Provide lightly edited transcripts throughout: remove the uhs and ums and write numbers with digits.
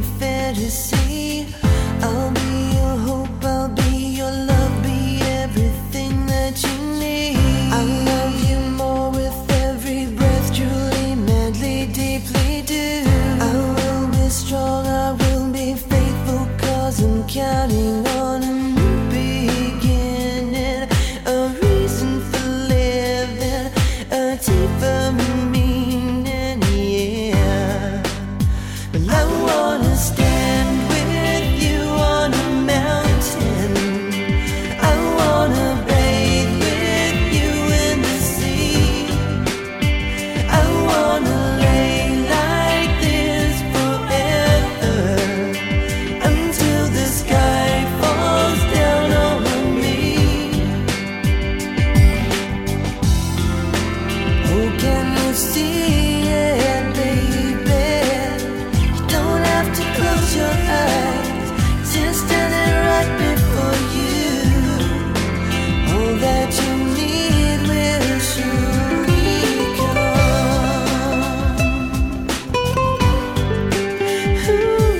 your fantasy. I'll be your hope, I'll be your love, be everything that you need. I love you more with every breath, truly, madly, deeply do. I will be strong, I will be faithful, 'cause I'm counting on a new beginning, a reason for living, a deeper meaning, yeah. Well, I wanna stand with you on a mountain. I wanna bathe with you in the sea. I wanna lay like this forever, until the sky falls down over me. Oh, can you see it, baby? You don't have to close your eyes, just standing right before you. All that you need will surely come. Ooh,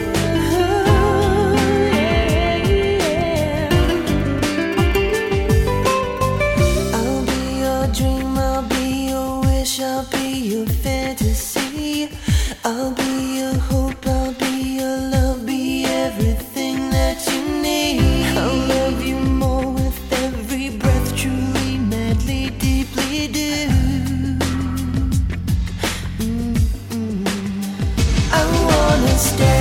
yeah. I'll be your dream, I'll be your wish, I'll be your fantasy. I'll be your hope, I'll be your love, be everything that you need. I'll love you more with every breath, truly, madly, deeply do. I wanna stay